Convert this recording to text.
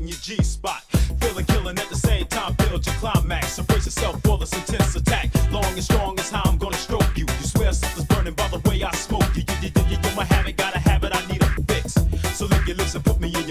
hitting your G spot. Feeling killing at the same time, build your climax. Embrace yourself for this intense attack. Long and strong is how I'm gonna stroke you. You swear something's burning by the way I smoke you. You're my habit, got a habit, I need a fix. So lick your lips and put me in